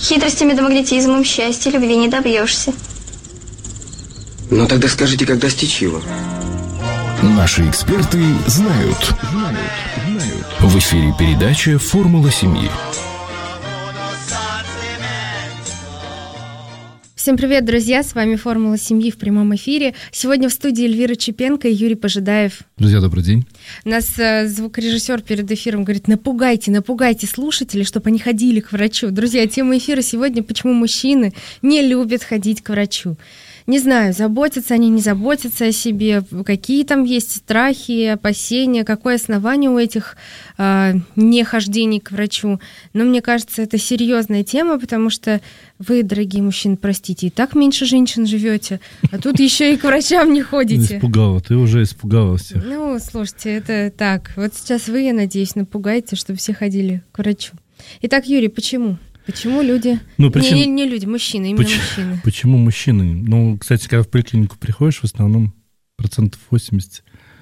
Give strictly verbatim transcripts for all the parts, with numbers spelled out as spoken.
Хитростями да магнетизмом счастья, любви не добьешься. Ну тогда скажите, как достичь его? Наши эксперты знают. Знают. Знают. В эфире передача «Формула семьи». Всем привет, друзья! С вами «Формула семьи» в прямом эфире. Сегодня в студии Эльвира Чепенко и Юрий Пожидаев. Друзья, добрый день. У нас э, звукорежиссер перед эфиром говорит: напугайте, напугайте слушателей, чтобы они ходили к врачу. Друзья, тема эфира сегодня: почему мужчины не любят ходить к врачу. Не знаю, заботятся они, не заботятся о себе, какие там есть страхи, опасения, какое основание у этих э, нехождений к врачу. Но мне кажется, это серьезная тема, потому что вы, дорогие мужчины, простите, и так меньше женщин живете, а тут еще и к врачам не ходите. Испугала, ты уже испугала всех. Ну, слушайте, это так. Вот сейчас вы, я надеюсь, напугаете, чтобы все ходили к врачу. Итак, Юрий, почему? Почему люди... Ну, причин... не, не, не люди, мужчины, именно Поч... мужчины. Почему мужчины? Ну, кстати, когда в поликлинику приходишь, в основном процентов восемьдесят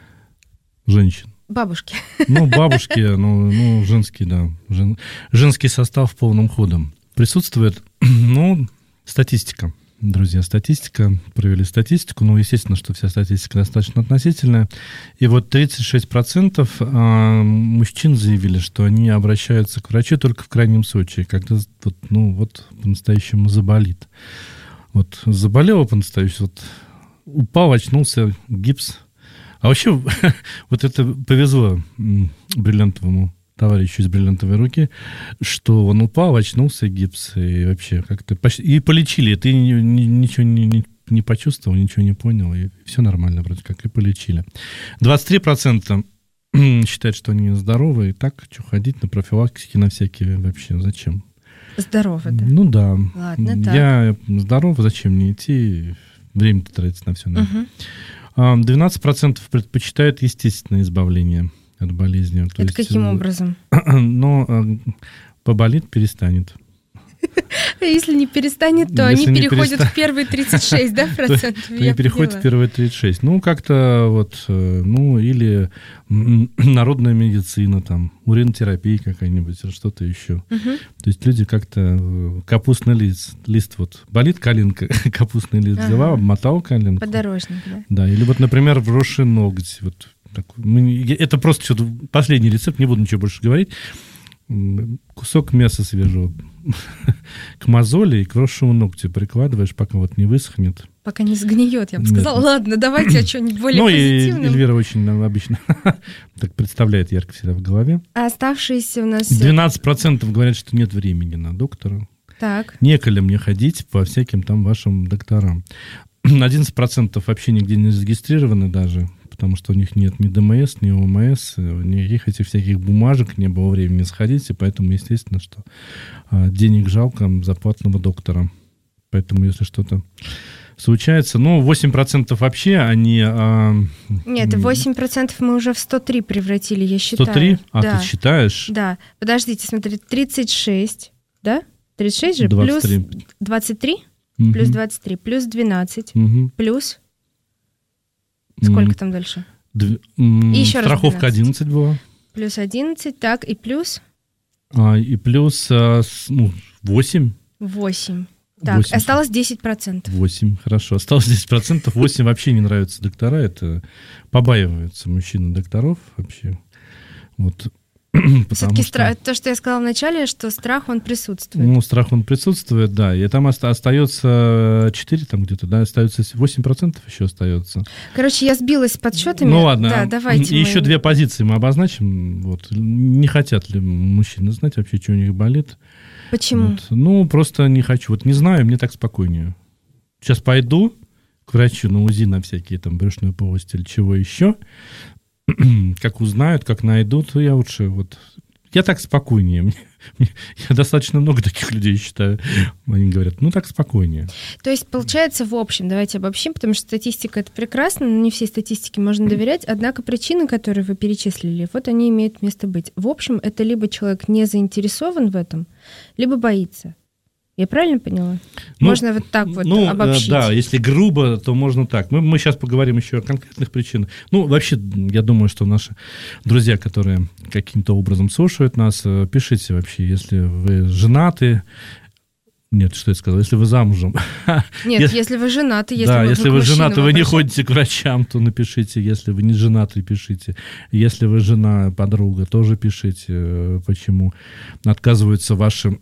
женщин. Бабушки. Ну, бабушки, ну, ну женские, да. Жен... Женский состав полным ходом присутствует. Ну, статистика. Друзья, статистика, провели статистику, ну, естественно, что вся статистика достаточно относительная, и вот тридцать шесть процентов мужчин заявили, что они обращаются к врачу только в крайнем случае, когда вот, ну, вот по-настоящему заболит. Вот заболел по-настоящему, вот упал, очнулся, гипс. А вообще, вот это повезло бриллиантовому товарищу из бриллиантовой руки, что он упал, очнулся, гипс, и вообще как-то... Почти... И полечили, ты ни, ни, ничего не, не, не почувствовал, ничего не понял, и все нормально вроде как, и полечили. двадцать три процента считают, что они здоровы, и так, что ходить на профилактики, на всякие вообще, зачем? Здорово, да? Ну да. Ладно, так. Я здоров, зачем мне идти, время-то тратить на все надо. Угу. двенадцать процентов предпочитают естественное избавление от болезни. То это есть, каким образом? Но поболит, перестанет. Если не перестанет, то Если они не переходят переста... в первые тридцать шесть, да, процентов? Они переходят в первые тридцать шесть. Ну, как-то вот, ну, или народная медицина, там, уринотерапия какая-нибудь, или что-то еще. Угу. То есть люди как-то капустный лист, лист вот, болит коленка, капустный лист ага. взяла, обмотал коленку. Подорожник, да? Да, или вот, например, вросший ноготь, вот. Это просто что-то последний рецепт, не буду ничего больше говорить. Кусок мяса свежего к мозоли и к вросшему ногтю прикладываешь, пока вот не высохнет. Пока не сгниет, я бы сказала. Нет. Ладно, давайте о чем-нибудь более ну, позитивном. Ну и Эльвира очень обычно так представляет ярко всегда в голове. А оставшиеся у нас... двенадцать процентов говорят, что нет времени на доктора. Так. Некогда мне ходить по всяким там вашим докторам. одиннадцать процентов вообще нигде не зарегистрированы даже, потому что у них нет ни ДМС, ни ОМС, никаких этих всяких бумажек, не было времени сходить, и поэтому, естественно, что а, денег жалко за платного доктора. Поэтому, если что-то случается... Ну, восемь процентов вообще они... А, нет, восемь процентов мы уже в сто три превратили, я считаю. сто три? А, да. Ты считаешь? Да. Подождите, смотри, тридцать шесть, да? тридцать шесть же? двадцать три. Плюс двадцать три? Угу. Плюс двадцать три, плюс двенадцать, угу. плюс... Сколько там дальше? Дв... И еще страховка раз одиннадцать была. Плюс одиннадцать, так, и плюс? А, и плюс а, ну, восемь. восемь. Так, восемь. Осталось десять процентов. восемь, хорошо. Осталось десять процентов. восемь вообще не нравятся доктора. Это побаиваются мужчины докторов вообще. Вот. Все-таки что... страх, то, что я сказала вначале, что страх, он присутствует. Ну, страх, он присутствует, да. И там оста- остается четыре, там где-то, да, остается восемь процентов еще остается. Короче, я сбилась с подсчетами. Ну, ладно. Да, давайте и мы... еще две позиции мы обозначим. Вот. Не хотят ли мужчины знать вообще, что у них болит? Почему? Вот. Ну, просто не хочу. Вот не знаю, мне так спокойнее. Сейчас пойду к врачу на УЗИ, на всякие там брюшную полость или чего еще. Как узнают, как найдут, я лучше вот... Я так спокойнее. Мне, мне, я достаточно много таких людей считаю. Они говорят, ну так спокойнее. То есть, получается, в общем, давайте обобщим, потому что статистика — это прекрасно, но не всей статистике можно доверять. Однако причины, которые вы перечислили, вот они имеют место быть. В общем, это либо человек не заинтересован в этом, либо боится. Я правильно поняла? Ну, можно вот так вот ну, обобщить? Да, если грубо, то можно так. Мы, мы сейчас поговорим еще о конкретных причинах. Ну, вообще, я думаю, что наши друзья, которые каким-то образом слушают нас, пишите вообще, если вы женаты, Нет, что я сказал? Если вы замужем. Нет, если, если вы женаты, если да, вы если вы женаты, вы не обращаетесь. ходите к врачам, то напишите. Если вы не женаты, пишите. Если вы жена, подруга, тоже пишите, почему отказываются ваши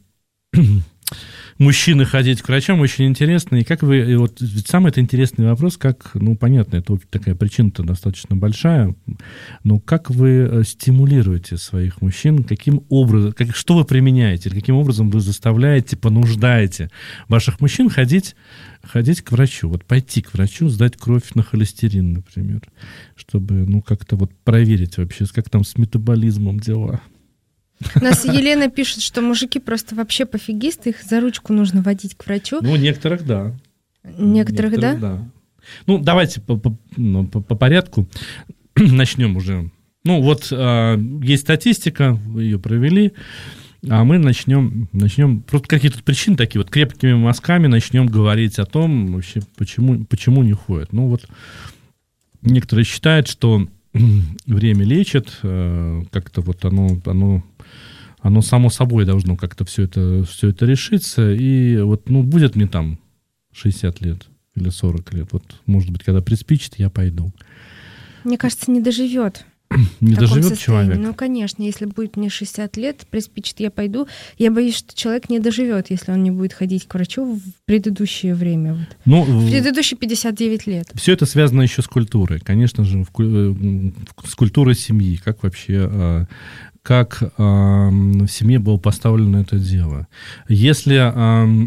мужчины ходить к врачам. Очень интересно. И как вы... И вот ведь самый это интересный вопрос, как... Ну, понятно, это такая причина-то достаточно большая. Но как вы стимулируете своих мужчин? Каким образом... Как, что вы применяете? Каким образом вы заставляете, понуждаете ваших мужчин ходить, ходить к врачу? Вот пойти к врачу, сдать кровь на холестерин, например. Чтобы, ну, как-то вот проверить вообще, как там с метаболизмом дела. У нас Елена пишет, что мужики просто вообще пофигисты, их за ручку нужно водить к врачу. Ну, некоторых, да. Некоторых, некоторых да? да? Ну, давайте по, по, ну, по, по порядку начнем уже. Ну, вот а, есть статистика, вы ее провели, а мы начнем, начнем просто какие-то причины такие, вот крепкими мазками начнем говорить о том, вообще, почему, почему не ходят. Ну, вот некоторые считают, что время лечит, как-то вот оно... оно Оно само собой должно как-то все это, все это решиться. И вот, ну, будет мне там шестьдесят лет или сорок лет. Вот, может быть, когда приспичит, я пойду. Мне кажется, не доживет. Не доживет человек? Ну, конечно, если будет мне шестьдесят лет, приспичит, я пойду. Я боюсь, что человек не доживет, если он не будет ходить к врачу в предыдущее время. Вот. Ну, в предыдущие пятьдея девять лет. Все это связано еще с культурой. Конечно же, с культурой семьи. Как вообще... как э, в семье было поставлено это дело. Если э,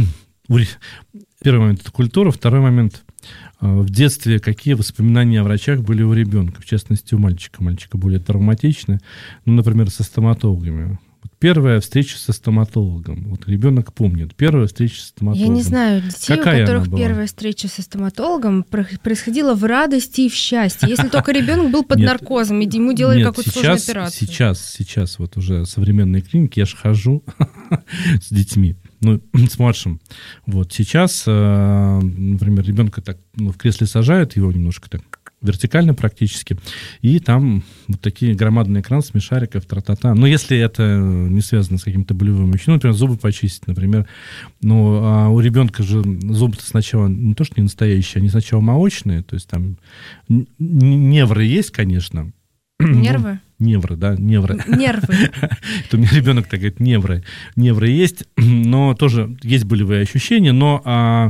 первый момент это культура, второй момент э, в детстве какие воспоминания о врачах были у ребенка, в частности у мальчика. Мальчика более травматичны, ну, например, со стоматологами. Вот первая встреча со стоматологом. Вот ребенок помнит. Первая встреча со стоматологом. Я не знаю, детей, Какая у которых первая встреча со стоматологом происходила в радости и в счастье. Если только ребенок был под нет, наркозом, и ему делали нет, какую-то сейчас, сложную операцию. Сейчас, сейчас вот уже современные клиники, я же хожу с детьми, ну, с младшим. Вот сейчас, например, ребенка так ну, в кресле сажают, его немножко так вертикально практически, и там вот такие громадные экраны, смешариков, тра-та-та. Но если это не связано с каким-то болевым вещью, ну, например, зубы почистить, например, ну, а у ребенка же зубы-то сначала не то, что не настоящие, они сначала молочные, то есть там невры есть, конечно. Нервы? Невры, да, невры. Нервы. Это у меня ребенок так говорит, невры. Невры есть, но тоже есть болевые ощущения, но а,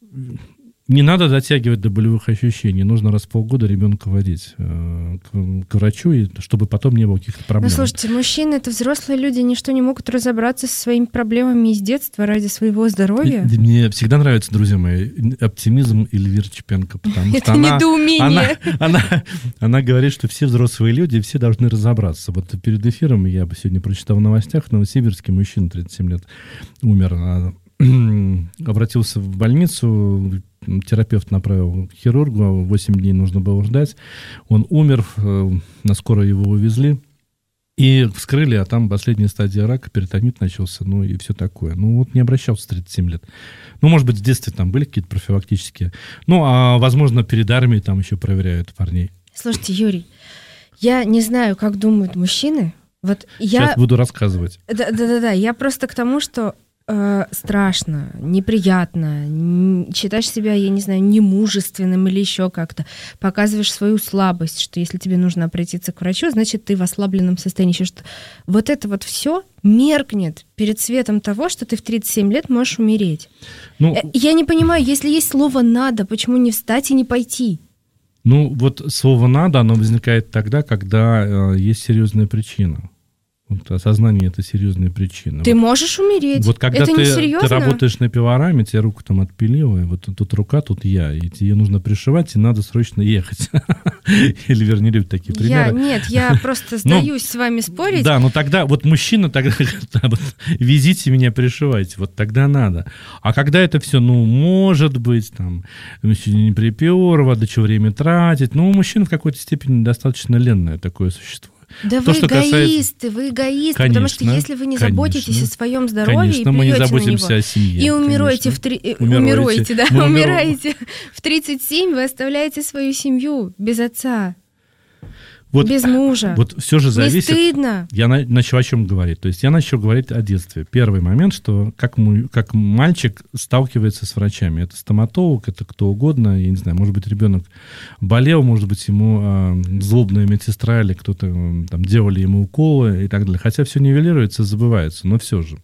не надо дотягивать до болевых ощущений. Нужно раз в полгода ребенка водить э, к, к врачу, и, чтобы потом не было каких-то проблем. Ну, слушайте, мужчины — это взрослые люди, они что, не могут разобраться со своими проблемами из детства ради своего здоровья? Мне всегда нравится, друзья мои, оптимизм Эльвиры Чепенко, потому это что она, недоумение. Она, она, она говорит, что все взрослые люди, все должны разобраться. Вот перед эфиром я бы сегодня прочитал в новостях, в Новосибирске мужчина тридцать семь лет умер, обратился в больницу, терапевт направил к хирургу, восемь дней нужно было ждать. Он умер, на скорой его увезли и вскрыли, а там последняя стадия рака, перитонит начался, ну и все такое. Ну вот не обращался тридцать семь лет. Ну, может быть, в детстве там были какие-то профилактические. Ну, а возможно, перед армией там еще проверяют парней. Слушайте, Юрий, я не знаю, как думают мужчины. Вот я... Сейчас буду рассказывать. Да-да-да, я просто к тому, что э, страшно, неприятно, н- считаешь себя, я не знаю, немужественным или еще как-то, показываешь свою слабость, что если тебе нужно обратиться к врачу, значит, ты в ослабленном состоянии. Еще что вот это вот все меркнет перед светом того, что ты в тридцать семь лет можешь умереть. Ну, я не понимаю, если есть слово «надо», почему не встать и не пойти? Ну, вот слово «надо», оно возникает тогда, когда э, есть серьезная причина. Вот осознание — это серьезная причина. Ты вот, можешь умереть. Вот когда это ты, не серьезно? ты работаешь на пилораме, тебе руку там отпилила, и вот тут рука, тут я, и тебе нужно пришивать, и надо срочно ехать. Или, вернее, любят такие примеры. Я, нет, я просто сдаюсь с вами спорить. Да, но тогда вот мужчина тогда везите меня, пришивайте, вот тогда надо. А когда это все, ну, может быть, там, не припёр, до чего время тратить, ну, мужчина в какой-то степени достаточно ленное такое существо. Да То, вы эгоисты, касается... вы эгоисты, конечно, потому что если вы не заботитесь конечно, о своем здоровье конечно, и плюете мы не на заботимся него, о семье, и умираете, в три... умираете. умираете, да, мы умираете в тридцать семь, вы оставляете свою семью без отца. Вот, без мужа. Вот все же зависит. Не стыдно. Я на, начал о чем говорить. То есть я начал говорить о детстве. Первый момент, что как, му, как мальчик сталкивается с врачами. Это стоматолог, это кто угодно. Я не знаю, может быть, ребенок болел, может быть, ему э, злобная медсестра или кто-то э, там делали ему уколы и так далее. Хотя все нивелируется, забывается, но все же.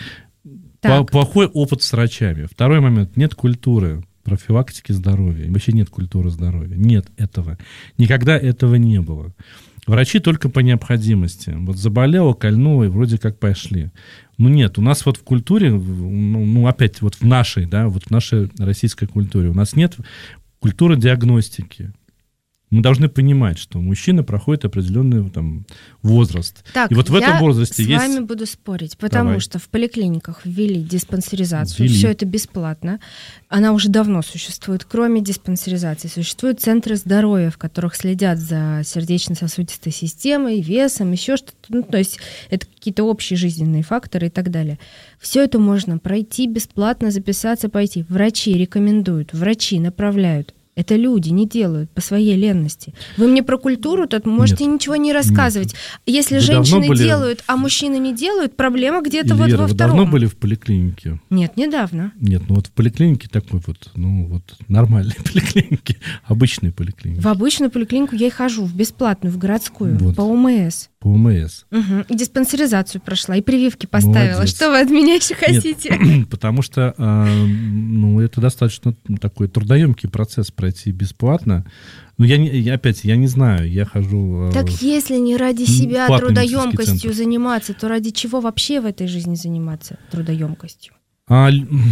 По, плохой опыт с врачами. Второй момент. Нет культуры профилактики здоровья. Вообще нет культуры здоровья. Нет этого. Никогда этого не было. Врачи только по необходимости. Вот заболело, кольнуло, и вроде как пошли. Ну нет, у нас вот в культуре, ну, ну опять вот в нашей, да, вот в нашей российской культуре, у нас нет культуры диагностики. Мы должны понимать, что мужчина проходит определенный там, возраст. Так, и вот в этом возрасте есть... есть... Я с вами буду спорить, потому Давай. что в поликлиниках ввели диспансеризацию, Ввели. все это бесплатно. Она уже давно существует. Кроме диспансеризации существуют центры здоровья, в которых следят за сердечно-сосудистой системой, весом, еще что-то. Ну, то есть это какие-то общие жизненные факторы и так далее. Все это можно пройти бесплатно, записаться, пойти. Врачи рекомендуют, врачи направляют. Это люди не делают по своей ленности. Вы мне про культуру тут можете Нет. ничего не рассказывать. Нет. Если Вы женщины были... делают, а мужчины не делают, проблема где-то Эльвира, вот во вы втором. давно были в поликлинике? Нет, недавно. Нет, ну вот в поликлинике такой вот, ну вот нормальные поликлиники, обычные поликлиники. В обычную поликлинику я и хожу, в бесплатную, в городскую, Вот. по ОМС. По ОМС. Угу. И диспансеризацию прошла, и прививки поставила. Молодец. Что вы от меня еще хотите? Нет, потому что э, ну, это достаточно такой трудоемкий процесс пройти бесплатно. Ну, я, не, я опять, я не знаю, я хожу... Э, так если не ради себя платный медицинский трудоемкостью центр. заниматься, то ради чего вообще в этой жизни заниматься трудоемкостью? А,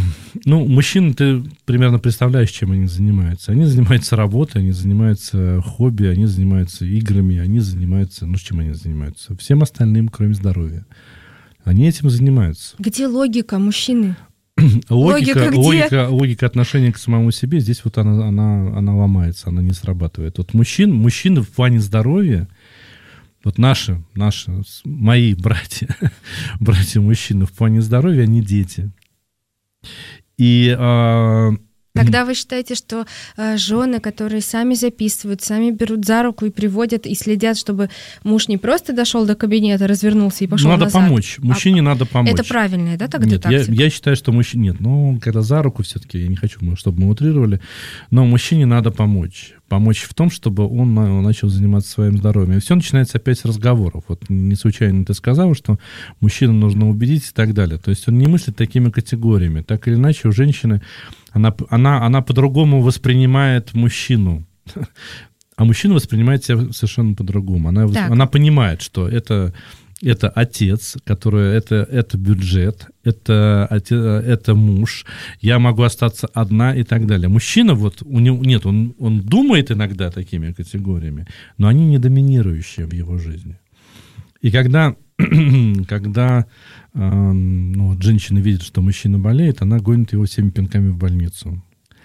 ну, мужчины, ты примерно представляешь, чем они занимаются. Они занимаются работой, они занимаются хобби, они занимаются играми, они занимаются... Ну, чем они занимаются? Всем остальным, кроме здоровья. Они этим занимаются. Где логика мужчины? Логика, Логика где? логика, логика отношения к самому себе, здесь вот она, она, она ломается, она не срабатывает. Вот мужчин, мужчины в плане здоровья, вот наши, наши, мои братья, братья-мужчины в плане здоровья, они дети. И... А, Тогда вы считаете, что э, жены, которые сами записывают, сами берут за руку и приводят, и следят, чтобы муж не просто дошел до кабинета, развернулся и пошел надо назад. помочь. Мужчине а, надо помочь. Это правильная, да, тогда Нет, тактика? я, я считаю, что мужчине... Нет, ну, когда за руку все-таки, я не хочу, чтобы мы утрировали, но мужчине надо помочь. Помочь в том, чтобы он начал заниматься своим здоровьем. И все начинается опять с разговоров. Вот не случайно ты сказала, что мужчину нужно убедить и так далее. То есть он не мыслит такими категориями. Так или иначе, у женщины... Она, она, она по-другому воспринимает мужчину, а мужчина воспринимает себя совершенно по-другому. Она, она понимает, что это, это отец, который, это, это бюджет, это, это муж, я могу остаться одна и так далее. Мужчина, вот, у него, нет, он, он думает иногда такими категориями, но они не доминирующие в его жизни. И когда... когда э, ну, вот женщина видит, что мужчина болеет, она гонит его всеми пинками в больницу.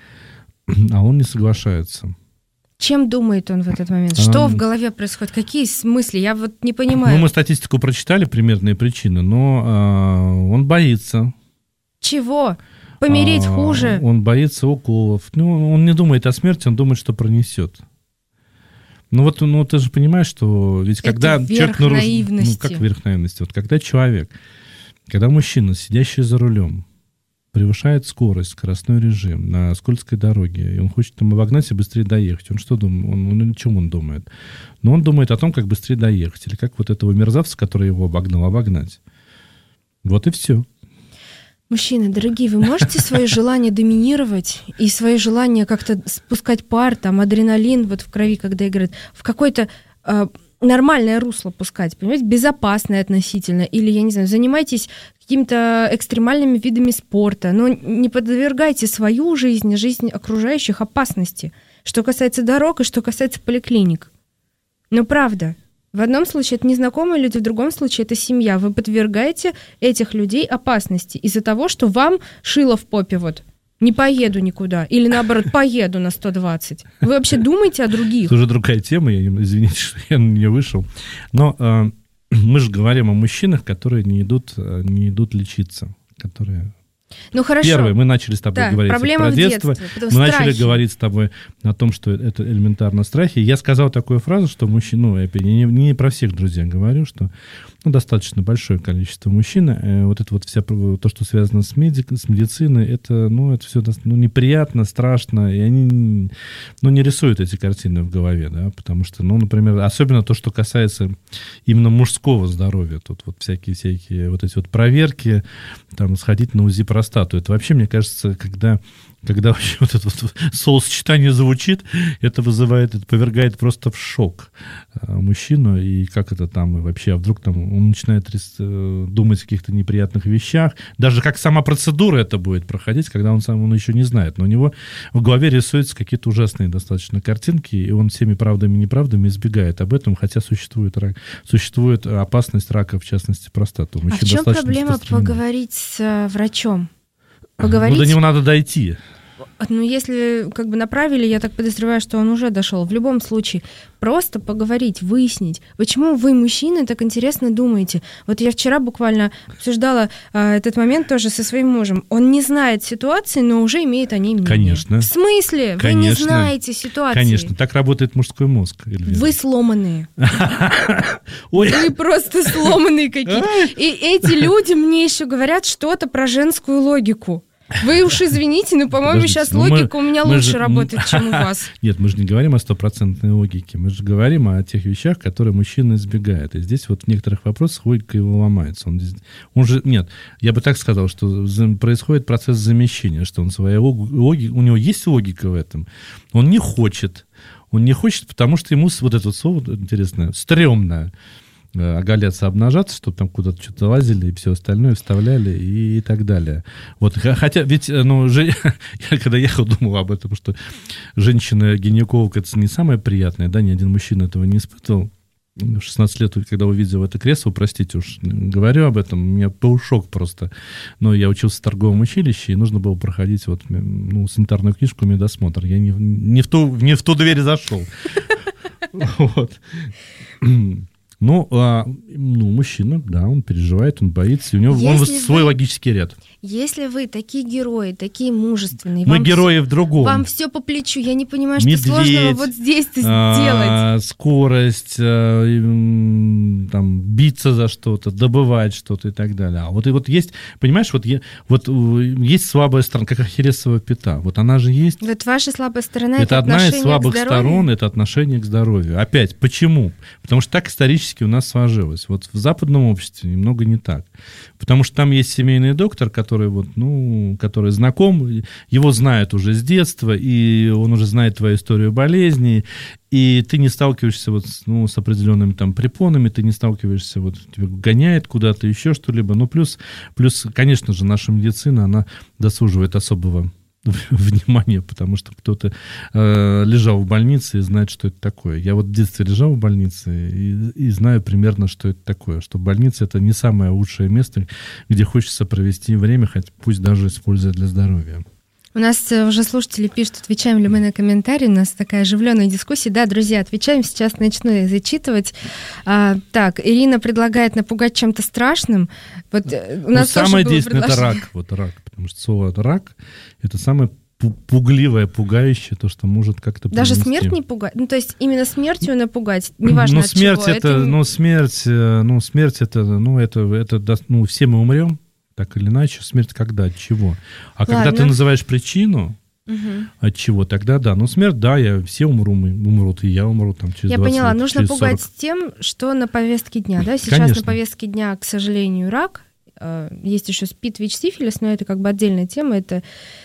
А он не соглашается. Чем думает он в этот момент? Что а, в голове происходит? Какие мысли? Я вот не понимаю. Ну, мы статистику прочитали, примерные причины, но э, он боится. Чего? Помереть а, хуже? Он боится уколов. Ну, он не думает о смерти, он думает, что пронесет. Ну вот, ну ты же понимаешь, что ведь это когда человек нарушает, ну как верх наивности, вот когда человек, когда мужчина, сидящий за рулем, превышает скорость, скоростной режим на скользкой дороге, и он хочет там обогнать и быстрее доехать, он что думает? Он, он, о чем он думает? Ну он думает о том, как быстрее доехать, или как вот этого мерзавца, который его обогнал, обогнать. Вот и все. Мужчины, дорогие, вы можете свое желание доминировать и свое желание как-то спускать пар, там, адреналин вот в крови, когда играет, в какое-то э, нормальное русло пускать, понимаете, безопасное относительно, или, я не знаю, занимайтесь какими-то экстремальными видами спорта, но не подвергайте свою жизнь, жизнь окружающих опасности, что касается дорог и что касается поликлиник. Ну, правда. В одном случае это незнакомые люди, в другом случае это семья. Вы подвергаете этих людей опасности из-за того, что вам шило в попе вот не поеду никуда. Или наоборот, поеду на сто двадцать. Вы вообще думаете о других? Это уже другая тема, я, извините, что я на нее вышел. Но э, мы же говорим о мужчинах, которые не идут, не идут лечиться. Которые... Ну хорошо. Первое, мы начали с тобой да, говорить проблема про в детство. детстве, Мы начали страхи. говорить с тобой о том, что это элементарно страхи. Я сказал такую фразу, что мужчина, ну, я не, не про всех друзей говорю, что ну, достаточно большое количество мужчин, э, вот это вот вся, то, что связано с, медик, с медициной, это, ну, это все ну, неприятно, страшно, и они ну, не рисуют эти картины в голове, да, потому что, ну, например, особенно то, что касается именно мужского здоровья, тут вот всякие-всякие вот эти вот проверки, там, сходить на УЗИ простату, это вообще, мне кажется, когда... Когда вообще вот это вот словосочетание звучит, это вызывает, это повергает просто в шок мужчину, и как это там, и вообще, а вдруг там он начинает думать о каких-то неприятных вещах, даже как сама процедура это будет проходить, когда он сам он еще не знает, но у него в голове рисуются какие-то ужасные достаточно картинки, и он всеми правдами и неправдами избегает об этом, хотя существует, рак, существует опасность рака, в частности, простаты. А в чем проблема поговорить с врачом? Поговорить? Ну, до него надо дойти. Ну, если как бы направили, я так подозреваю, что он уже дошел. В любом случае, просто поговорить, выяснить, почему вы, мужчины, так интересно думаете. Вот я вчера буквально обсуждала а, этот момент тоже со своим мужем. Он не знает ситуации, но уже имеет о ней мнение. Конечно. В смысле? Конечно. Вы не знаете ситуации. Конечно, так работает мужской мозг, Эльвира. Вы сломанные. Вы просто сломанные какие-то. И эти люди мне еще говорят что-то про женскую логику. Вы уж извините, но, по-моему, Подождите, сейчас ну мы- логика у меня мы лучше же- работает, чем у вас. Нет, мы же не говорим о стопроцентной логике, мы же говорим о тех вещах, которые мужчина избегает. И здесь вот в некоторых вопросах логика его ломается. Он, здесь- он же, нет, я бы так сказал, что за- происходит процесс замещения, что он своя лог- логи- у него есть логика в этом. Он не хочет. Он не хочет, потому что ему с- вот это вот слово интересное, стрёмное, э, оголяться, обнажаться, чтобы там куда-то что-то лазили и все остальное вставляли и, и так далее. Вот, х- хотя ведь, э, ну, же, я когда ехал, думал об этом, что женщина-гинеколог — это не самое приятное, да, ни один мужчина этого не испытывал. В шестнадцать лет, когда увидел это кресло, простите уж, говорю об этом, у меня был шок просто. Но я учился в торговом училище, и нужно было проходить вот, ну, санитарную книжку, медосмотр. Я не, не, в, ту, не в ту дверь зашел. Вот. Ну, а, ну, мужчина, да, он переживает, он боится, и у него он Если свой вы- логический ряд. Если вы такие герои, такие мужественные, Мы вам герои в всё- другом. вам все по плечу, я не понимаю, что Медведь, сложного вот здесь-то сделать. а, скорость, а, и, м, там, биться за что-то, добывать что-то и так далее. А вот и вот есть, понимаешь, вот, е- вот э, есть слабая сторона, как ахиллесова пята. Вот она же есть. Вот ваша слабая сторона — Это, это одна из отношение слабых к здоровью. сторон, это отношение к здоровью. Опять, почему? Потому что так исторически у нас сложилось. Вот в западном обществе немного не так. Потому что там есть семейный доктор, который, вот, ну, который знаком, его знают уже с детства, и он уже знает твою историю болезни, и ты не сталкиваешься вот с, ну, с определенными там препонами, ты не сталкиваешься, вот тебя гоняет куда-то, еще что-либо. Ну, плюс, плюс, конечно же, наша медицина, она досуживает особого внимание, потому что кто-то э, лежал в больнице и знает, что это такое. Я вот в детстве лежал в больнице и, и знаю примерно, что это такое. Что больница — это не самое лучшее место, где хочется провести время, хоть пусть даже используя для здоровья. У нас э, уже слушатели пишут, отвечаем ли мы на комментарии. У нас такая оживленная дискуссия. Да, друзья, отвечаем. Сейчас начну я зачитывать. А, так, Ирина предлагает напугать чем-то страшным. Вот э, у Ну, нас тоже самое было действенное — это предложение. рак. Вот рак. Потому что слово рак — это самое пу- пугливое, пугающее, то, что может как-то Даже принести. смерть не пугать? Ну, то есть именно смертью напугать, неважно Ну, от смерть чего. это, ну, смерть, э, ну, смерть это, ну, это, это, да, ну, все мы умрем, так или иначе. Смерть когда, от чего? А когда Ладно. ты называешь причину, Мгм. от чего, тогда да. Ну, смерть, да, я, все умру, мы- умрут, и я умру там через Я двадцать поняла, лет, нужно через пугать сорок. тем, что на повестке дня. Да? Сейчас Конечно. на повестке дня, к сожалению, рак. Э, Есть еще СПИД, ВИЧ, сифилис, но это как бы отдельная тема. Это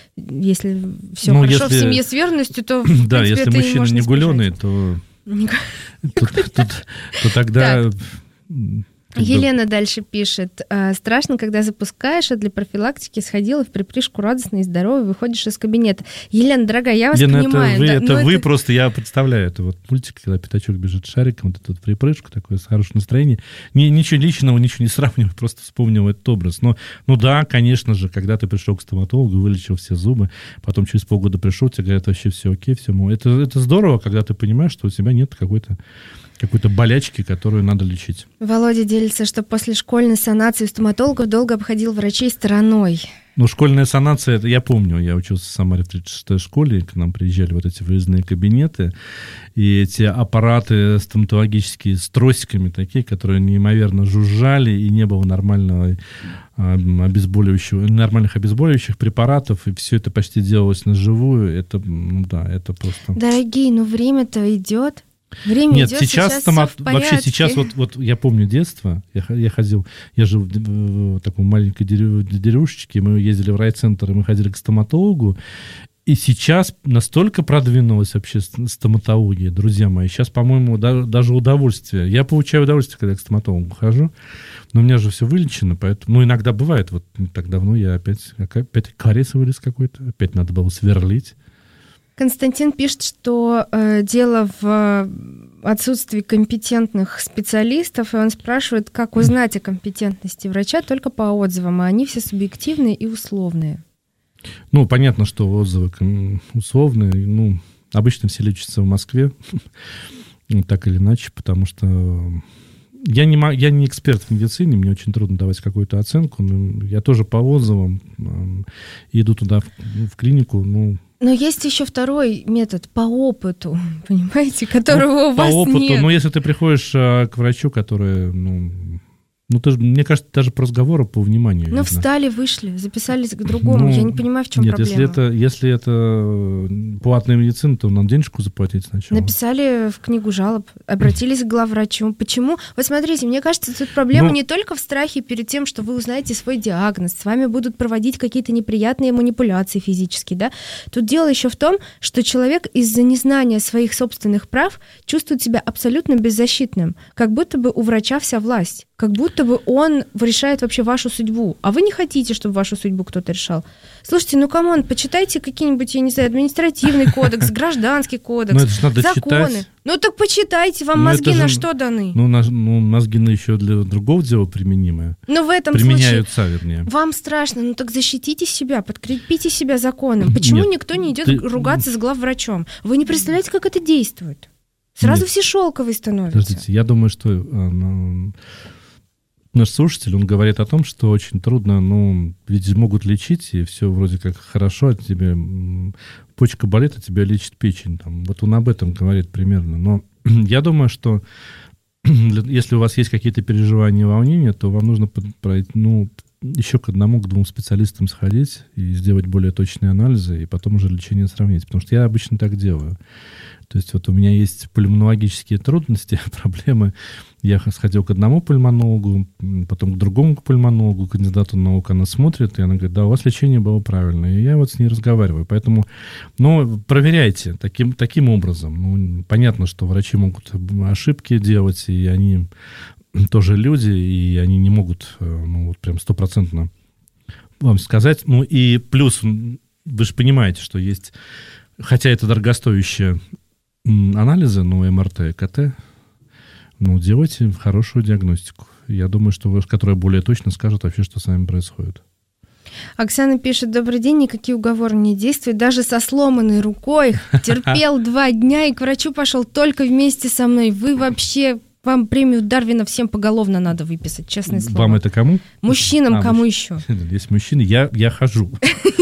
если все Ну, хорошо в если- семье с верностью, то в Да, принципе, если это и мужчина можно не избежать. гуленый, то, Ник- то, то- то тогда... м, как бы- Елена дальше пишет. «Э, Страшно, когда запускаешь, а для профилактики сходила в припрыжку радостно и здорово, выходишь из кабинета. Елена, дорогая, я вас Лена, понимаю. это вы, да, это но вы это- просто, я представляю, это вот мультик, когда пятачок бежит с шариком, вот этот вот припрыжку, такое с хорошим настроением. Ни- ничего личного, ничего не сравниваю, просто вспомнил этот образ. Но, ну да, конечно же, когда ты пришел к стоматологу, вылечил все зубы, потом через полгода пришел, тебе говорят, вообще все окей, все. Это, это здорово, когда ты понимаешь, что у тебя нет какой-то какой-то болячки, которую надо лечить. Володя делится делится, что после школьной санации стоматологов долго обходил врачей стороной. Ну, школьная санация, это я помню, я учился в Самаре в тридцать шестой школе, к нам приезжали вот эти выездные кабинеты, и эти аппараты стоматологические с тросиками такие, которые неимоверно жужжали, и не было нормального обезболивающего, нормальных обезболивающих препаратов, и все это почти делалось наживую, это, ну да, это просто... Дорогие, ну время-то идет. Время Нет, идет, сейчас, сейчас стомат... всё в вообще порядке. сейчас, вот, вот я помню детство, я, я ходил, я жил в, в такой маленькой дерев... деревушечке, мы ездили в райцентр, и мы ходили к стоматологу, и сейчас настолько продвинулась вообще стоматология, друзья мои, сейчас, по-моему, да, даже удовольствие, я получаю удовольствие, когда к стоматологу хожу, но у меня же все вылечено, поэтому, ну, иногда бывает, вот не так давно я опять, опять кариес вылез какой-то, опять надо было сверлить. Константин пишет, что э, дело в отсутствии компетентных специалистов, и он спрашивает, как узнать о компетентности врача только по отзывам, а они все субъективные и условные. Ну, понятно, что отзывы условные, ну, обычно все лечатся в Москве, так или иначе, потому что я не, я не эксперт в медицине, мне очень трудно давать какую-то оценку, но я тоже по отзывам иду туда в, в клинику, ну... Но есть еще второй метод по опыту, понимаете, которого ну, у вас по опыту, нет. Ну, если ты приходишь а, к врачу, который, ну, ну ты, мне кажется, даже по разговору, по вниманию. Ну, видно. встали, вышли, записались к другому. Ну, Я не понимаю, в чем нет, проблема. Если это, если это платная медицина, то надо денежку заплатить сначала. Написали в книгу жалоб, обратились к главврачу. Почему? Вот смотрите, мне кажется, тут проблема ну, не только в страхе перед тем, что вы узнаете свой диагноз, с вами будут проводить какие-то неприятные манипуляции физические, да? Тут дело еще в том, что человек из-за незнания своих собственных прав чувствует себя абсолютно беззащитным, как будто бы у врача вся власть, как будто бы он решает вообще вашу судьбу, а вы не хотите, чтобы вашу судьбу кто-то решал. Слушайте, ну камон, почитайте какие-нибудь, я не знаю, административный кодекс, гражданский кодекс, ну, это ж надо законы. Читать. Ну так почитайте, вам ну, мозги же, на что даны? Ну, на, ну, мозги на еще для другого дела применимые. Но в этом Применяются, случае вернее. вам страшно, ну так защитите себя, подкрепите себя законом. Почему Нет, никто не идет ты... ругаться с главврачом? Вы не представляете, как это действует? Сразу Нет. все шелковые становятся. Подождите, я думаю, что... Ну, наш слушатель, он говорит о том, что очень трудно, ну, ведь могут лечить, и все вроде как хорошо, а тебе почка болит, а тебя лечит печень. Там. Вот он об этом говорит примерно. Но я думаю, что если у вас есть какие-то переживания и волнения, то вам нужно пройти, ну, еще к одному, к двум специалистам сходить и сделать более точные анализы, и потом уже лечение сравнить. Потому что я обычно так делаю. То есть вот у меня есть пульмонологические трудности, проблемы. Я сходил к одному пульмонологу, потом к другому пульмонологу, кандидату наук, она смотрит, и она говорит, да, у вас лечение было правильное. И я вот с ней разговариваю. Поэтому, ну, проверяйте таким, таким образом. Ну, понятно, что врачи могут ошибки делать, и они тоже люди, и они не могут, ну, вот прям стопроцентно вам сказать. Ну, и плюс, вы же понимаете, что есть, хотя это дорогостоящие анализы, ну, эм эр тэ, ка тэ, ну, делайте хорошую диагностику. Я думаю, что вы, которая более точно скажет вообще, что с вами происходит. Оксана пишет, добрый день, никакие уговоры не действуют, даже со сломанной рукой, терпел два дня и к врачу пошел только вместе со мной. Вы вообще, вам премию Дарвина всем поголовно надо выписать, честное слово. Вам это кому? Мужчинам, а, кому мужч... еще? Есть мужчины, я, я хожу.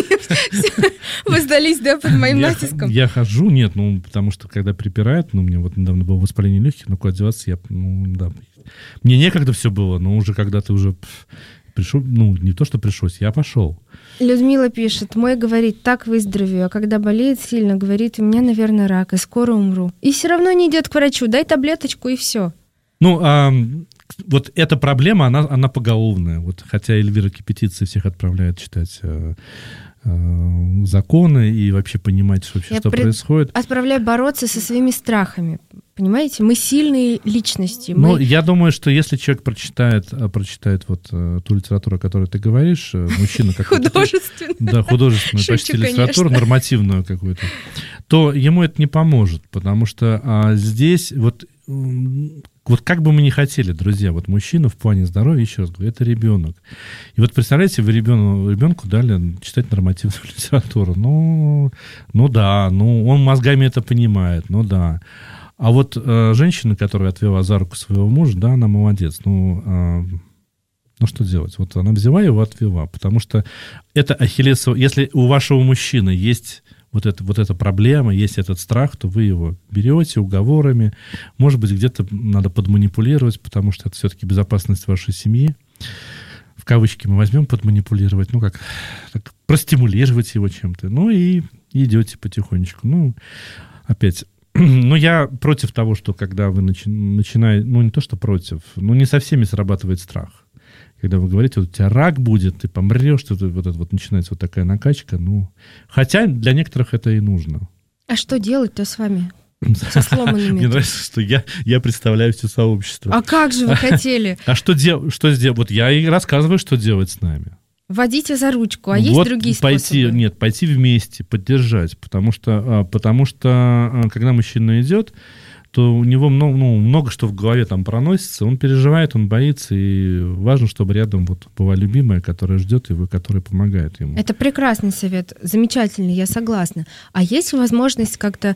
Вы сдались, да, под моим натиском? Я хожу, нет, ну, потому что когда припирают, ну, мне вот недавно было воспаление легких, ну, куда деваться, я, ну, да. Мне некогда все было, но уже когда ты уже пришел, ну, не то, что пришлось, я пошел. Людмила пишет, мой говорит, так выздоровею, а когда болеет сильно, говорит, у меня, наверное, рак, и скоро умру. И все равно не идет к врачу, дай таблеточку и все. Ну, а, вот эта проблема, она, она поголовная. Вот, хотя Эльвира Кипятицы всех отправляет читать э, э, законы и вообще понимать, вообще, Я что пред... происходит. Отправляю бороться со своими страхами. Понимаете, мы сильные личности. Ну, мы... я думаю, что если человек прочитает, прочитает вот э, ту литературу, о которой ты говоришь, э, мужчина какой-то... Художественную. Да, художественную почти литературу, нормативную какую-то, то ему это не поможет, потому что а, здесь вот... Вот как бы мы ни хотели, друзья, вот мужчина в плане здоровья, еще раз говорю, это ребенок. И вот представляете, вы ребенку, ребенку дали читать нормативную литературу. Ну, ну да, ну он мозгами это понимает, ну да. А вот э, женщина, которая отвела за руку своего мужа, да, она молодец. Ну, э, ну что делать? Вот она взяла его, отвела. Потому что это ахиллесово... Если у вашего мужчины есть вот, это, вот эта проблема, есть этот страх, то вы его берете уговорами. Может быть, где-то надо подманипулировать, потому что это все-таки безопасность вашей семьи. В кавычки мы возьмем подманипулировать, ну как, так, простимулировать его чем-то. Ну и идете потихонечку. Ну, опять... Ну, я против того, что когда вы начи- начинаете... Ну, не то, что против. Ну, не со всеми срабатывает страх. Когда вы говорите, вот у тебя рак будет, ты помрешь, вот, вот это вот начинается вот такая накачка. Ну, хотя для некоторых это и нужно. А что делать-то с вами? Со сломанными. Мне нравится, что я, я представляю все сообщество. А как же вы хотели? А что делать? Что сделать? Вот я и рассказываю, что делать с нами. Водите за ручку, а есть вот другие пойти, способы? Нет, пойти вместе, поддержать. Потому что, потому что когда мужчина идет, то у него много, ну, много что в голове там проносится, он переживает, он боится, и важно, чтобы рядом вот была любимая, которая ждет его, которая помогает ему. Это прекрасный совет, замечательный, я согласна. А есть возможность как-то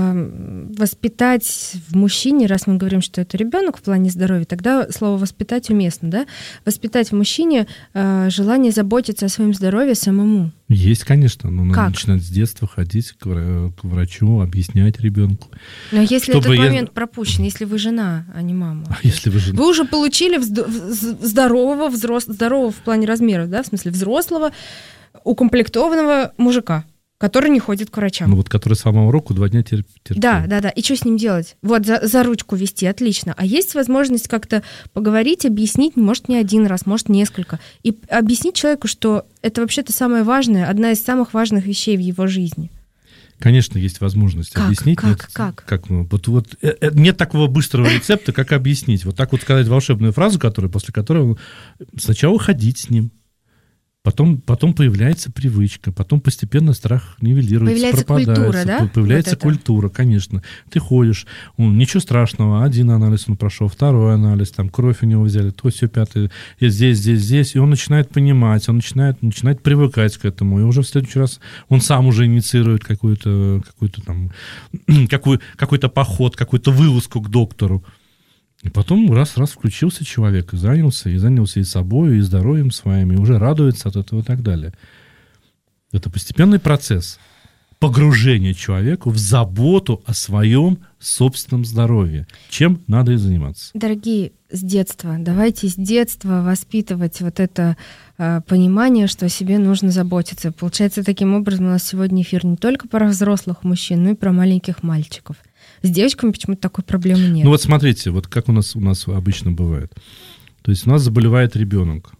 э, воспитать в мужчине, раз мы говорим, что это ребенок в плане здоровья, тогда слово «воспитать» уместно, да? Воспитать в мужчине э, желание заботиться о своем здоровье самому. Есть, конечно, но надо как? начинать с детства ходить к врачу, объяснять ребенку. Но если Чтобы этот я... момент пропущен, если вы жена, а не мама. А если вы жена? Вы уже получили вз- здорового, взрос... здорового в плане размеров, да, в смысле взрослого, укомплектованного мужика, который не ходит к врачам. Ну вот, который сломал руку, два дня терп... терпел. Да, да, да. И что с ним делать? Вот, за, за ручку вести, отлично. А есть возможность как-то поговорить, объяснить, может, не один раз, может, несколько. И объяснить человеку, что это вообще-то самое важное, одна из самых важных вещей в его жизни. Конечно, есть возможность как? объяснить. Как? Нет, как? как ну, вот, вот, э, э, нет такого быстрого рецепта, как объяснить. Вот так вот сказать волшебную фразу, которая, после которой сначала ходить с ним, потом, потом появляется привычка, потом постепенно страх нивелируется, появляется пропадает. Культура, да? Появляется вот культура, конечно. Ты ходишь, ну, ничего страшного, один анализ он прошел, второй анализ, там кровь у него взяли, то, все, пятое, и здесь, здесь, здесь, и он начинает понимать, он начинает, начинает привыкать к этому, и уже в следующий раз он сам уже инициирует какую-то, какую-то там, какой, какой-то поход, какую-то вылазку к доктору. И потом раз-раз включился человек, и занялся, и занялся и собой, и здоровьем своим, и уже радуется от этого и так далее. Это постепенный процесс погружения человека в заботу о своем собственном здоровье. Чем надо и заниматься. Дорогие, с детства, давайте с детства воспитывать вот это э, понимание, что о себе нужно заботиться. Получается, таким образом у нас сегодня эфир не только про взрослых мужчин, но и про маленьких мальчиков. С девочками почему-то такой проблемы нет. Ну вот смотрите, вот как у нас, у нас обычно бывает. То есть у нас заболевает ребенок.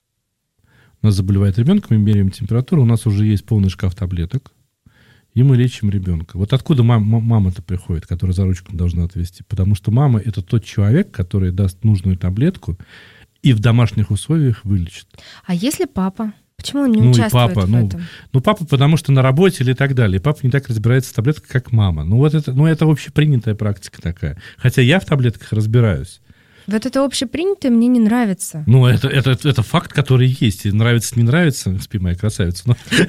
У нас заболевает ребенок, мы меряем температуру, у нас уже есть полный шкаф таблеток, и мы лечим ребенка. Вот откуда мам, мама-то приходит, которая за ручку должна отвести? Потому что мама — это тот человек, который даст нужную таблетку и в домашних условиях вылечит. А если папа? Почему он не ну, участвует и папа, в ну, этом? Ну, папа, потому что на работе или так далее. Папа не так разбирается в таблетках, как мама. Ну, вот это, ну, это общепринятая практика такая. Хотя я в таблетках разбираюсь. Вот это общепринятое мне не нравится. Ну, это, это, это факт, который есть. И нравится, не нравится, спи, моя красавица.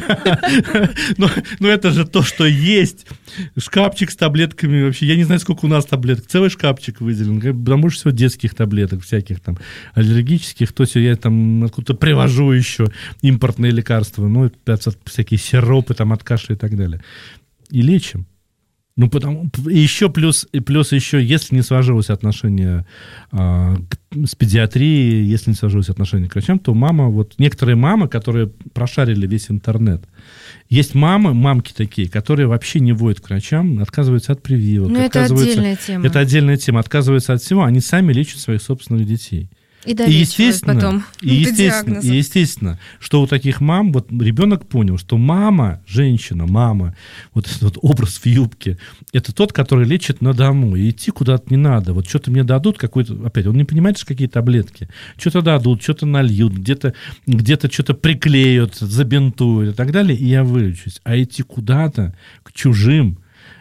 Но это же то, что есть. Шкафчик с таблетками вообще. Я не знаю, сколько у нас таблеток. Целый шкафчик выделен. Там больше всего детских таблеток, всяких там аллергических. То все я там откуда-то привожу еще импортные лекарства. Ну, всякие сиропы там от кашля и так далее. И лечим. Ну, потому, и еще плюс, и плюс еще, если не сложилось отношение а, к, с педиатрией, если не сложилось отношение к врачам, то мама, вот некоторые мамы, которые прошарили весь интернет, есть мамы, мамки такие, которые вообще не водят к врачам, отказываются от прививок. Ну, это отдельная тема. Это отдельная тема, отказываются от всего, они сами лечат своих собственных детей. И, и естественно, потом и естественно, и естественно, что у таких мам, вот ребенок понял, что мама, женщина, мама, вот этот вот образ в юбке, это тот, который лечит на дому, и идти куда-то не надо. Вот что-то мне дадут, какой-то, опять, он не понимает, что какие таблетки, что-то дадут, что-то нальют, где-то, где-то что-то приклеют, забинтуют и так далее, и я вылечусь. А идти куда-то к чужим,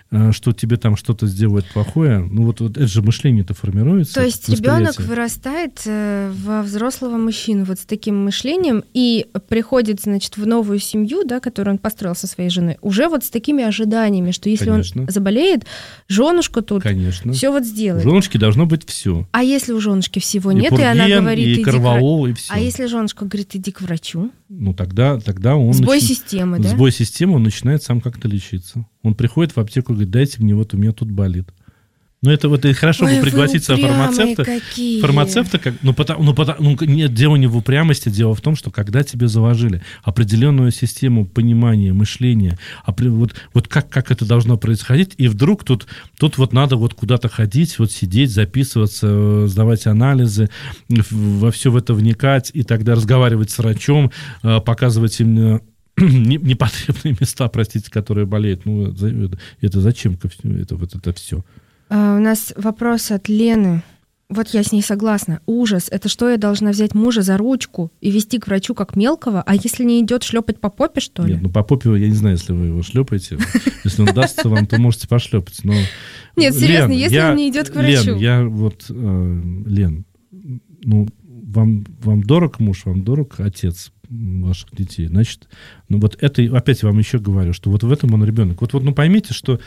что тебе там что-то сделают плохое. Ну вот, вот это же мышление-то формируется. То есть ребенок вырастает во взрослого мужчину вот с таким мышлением и приходит, значит, в новую семью, да, которую он построил со своей женой, уже вот с такими ожиданиями, что если Конечно. он заболеет, женушка тут Конечно. все вот сделает. У женушки должно быть все. А если у женушки всего и нет, пурген, и она говорит, и иди корвалол, к... и все. А если женушка говорит, иди к врачу? Ну тогда, тогда он... Сбой нач... системы, да? Сбой системы, он начинает сам как-то лечиться. Он приходит в аптеку и говорит, дайте мне, вот у меня тут болит. Ну, это вот и хорошо Ой, бы пригласиться фармацевта. Какие. Фармацевта, как, ну, потому, ну, потому, ну, нет, дело не в упрямости, дело в том, что когда тебе заложили определенную систему понимания, мышления, вот, вот как, как это должно происходить, и вдруг тут, тут вот надо вот куда-то ходить, вот сидеть, записываться, сдавать анализы, во все в это вникать, и тогда разговаривать с врачом, показывать им непотребные места, простите, которые болеют. Ну, это зачем это, вот это все? А, у нас вопрос от Лены. Вот я с ней согласна. Ужас. Это что, я должна взять мужа за ручку и вести к врачу как мелкого? А если не идет, шлепать по попе, что ли? Нет, ну по попе, я не знаю, если вы его шлепаете. Если он дастся вам, то можете пошлепать. Но... Нет, серьезно, Лен, если я, он не идет к врачу. Лен, я вот, э, Лен, ну, вам, вам дорог муж, вам дорог отец ваших детей. Значит, ну вот это, опять вам еще говорю, что вот в этом он ребенок. Вот, вот ну поймите, что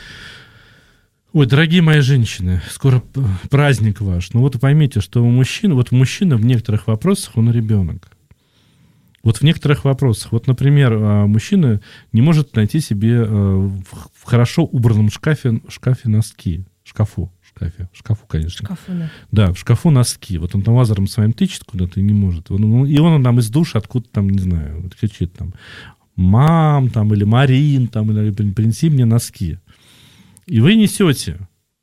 ой, дорогие мои женщины, скоро праздник ваш. Ну вот поймите, что у мужчин, вот мужчина в некоторых вопросах, он ребенок. Вот в некоторых вопросах. Вот, например, мужчина не может найти себе в хорошо убранном шкафе, шкафе носки. Шкафу. Шкафе. Шкафу, конечно. Шкафу, да. Да, в шкафу носки. Вот он там лазером своим тычет куда-то и не может. Он, и он там из душа откуда там, не знаю, кричит там, мам, там, или Марин, там, или принеси мне носки. И вы несете.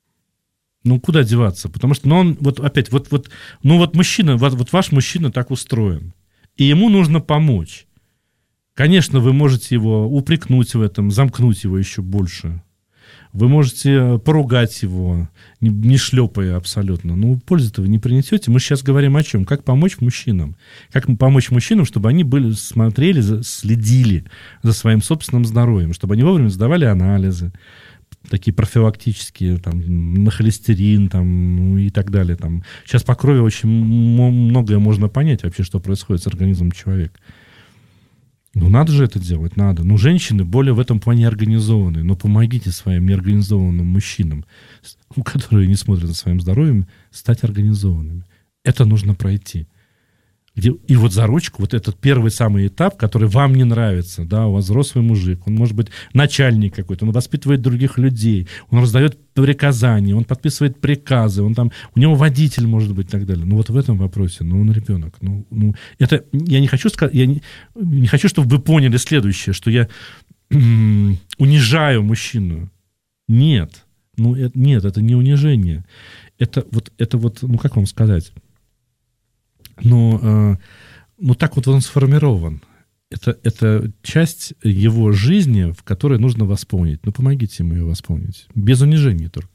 Ну, куда деваться? Потому что, ну, он, вот опять, вот, вот, ну, вот мужчина, вот, вот ваш мужчина так устроен. И ему нужно помочь. Конечно, вы можете его упрекнуть в этом, замкнуть его еще больше. Вы можете поругать его, не, не шлепая абсолютно. Но пользы-то вы не принесете. Мы сейчас говорим о чем? Как помочь мужчинам? Как помочь мужчинам, чтобы они были, смотрели, следили за своим собственным здоровьем, чтобы они вовремя сдавали анализы, такие профилактические, там, на холестерин, там, ну, и так далее. Там. Сейчас по крови очень многое можно понять вообще, что происходит с организмом человека. Ну, надо же это делать, надо. Ну, женщины более в этом плане организованы. Но помогите своим неорганизованным мужчинам, которые не смотрят за своим здоровьем, стать организованными. Это нужно пройти. Где, и вот за ручку, вот этот первый самый этап, который вам не нравится, да, у вас взрослый мужик, он может быть начальник какой-то, он воспитывает других людей, он раздает приказания, он подписывает приказы, он там, у него водитель может быть и так далее. Ну вот в этом вопросе, ну он ребенок. Ну, ну, это, я не хочу сказать, я не, не хочу, чтобы вы поняли следующее, что я м- унижаю мужчину. Нет, ну это, нет, это не унижение. Это вот, это вот, ну как вам сказать? Но, э, ну, так вот он сформирован. Это, это часть его жизни, в которой нужно восполнить. Ну, помогите ему ее восполнить. Без унижения только.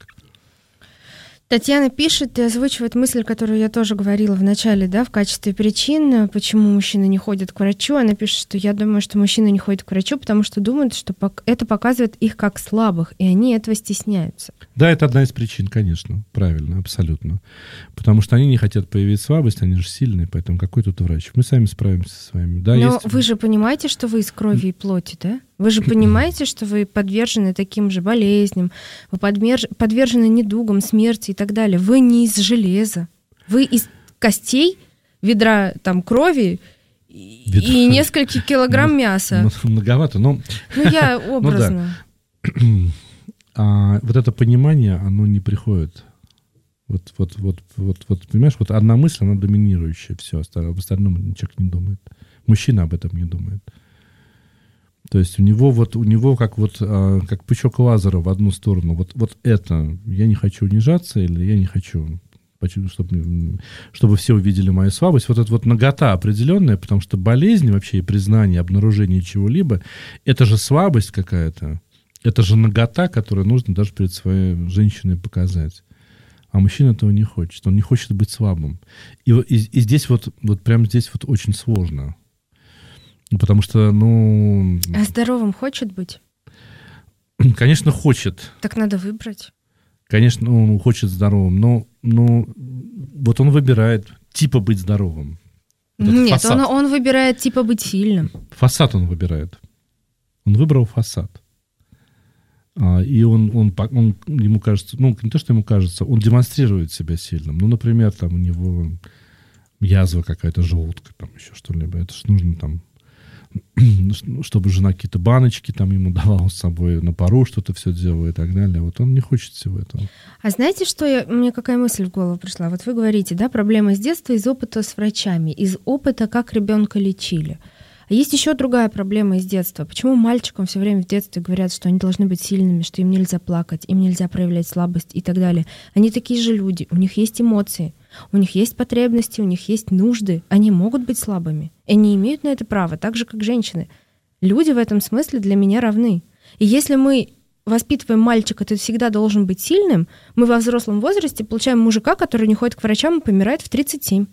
Татьяна пишет и озвучивает мысль, которую я тоже говорила в начале, да, в качестве причин, почему мужчины не ходят к врачу. Она пишет, что я думаю, что мужчины не ходят к врачу, потому что думают, что это показывает их как слабых, и они этого стесняются. Да, это одна из причин, конечно, правильно, абсолютно. Потому что они не хотят проявить слабость, они же сильные, поэтому какой тут врач? Мы сами справимся с вами. Да, но есть... вы же понимаете, что вы из крови и плоти, да? Вы же понимаете, что вы подвержены таким же болезням, вы подвержены недугам, смерти и так далее. Вы не из железа. Вы из костей, ведра там, крови ведра. И нескольких килограмм ну, мяса. Многовато, но... Ну, я образно. Ну, да. А вот это понимание, оно не приходит. Вот, вот, вот, вот, вот, понимаешь, вот одна мысль, она доминирующая, все, об остальном человек не думает. Мужчина об этом не думает. То есть у него вот, у него как вот, а, как пучок лазера в одну сторону. Вот, вот это, я не хочу унижаться, или я не хочу, чтобы, чтобы все увидели мою слабость. Вот эта вот нагота определенная, потому что болезнь вообще и признание, обнаружение чего-либо, это же слабость какая-то. Это же нагота, которую нужно даже перед своей женщиной показать. А мужчина этого не хочет. Он не хочет быть слабым. И, и, и здесь вот, вот прямо здесь вот очень сложно. Потому что, ну... А здоровым хочет быть? конечно, хочет. Так надо выбрать. Конечно, он хочет здоровым, но, но вот он выбирает типа быть здоровым. Вот Нет, он, он выбирает типа быть сильным. Фасад он выбирает. Он выбрал фасад. А, и он, он, он, ему кажется, ну, не то, что ему кажется, он демонстрирует себя сильным. Ну, например, там у него язва какая-то, желудка, там еще что-либо. Это же нужно там, чтобы жена какие-то баночки там ему давала с собой, на пару что-то все делала и так далее. Вот он не хочет всего этого. А знаете, что я, мне какая мысль в голову пришла? Вот вы говорите, да, проблема с детства из опыта с врачами, из опыта, как ребенка лечили. А есть еще другая проблема из детства. Почему мальчикам все время в детстве говорят, что они должны быть сильными, что им нельзя плакать, им нельзя проявлять слабость и так далее? Они такие же люди, у них есть эмоции, у них есть потребности, у них есть нужды. Они могут быть слабыми. И они имеют на это право, так же, как женщины. Люди в этом смысле для меня равны. И если мы воспитываем мальчика, ты всегда должен быть сильным, мы во взрослом возрасте получаем мужика, который не ходит к врачам и помирает в тридцать семь.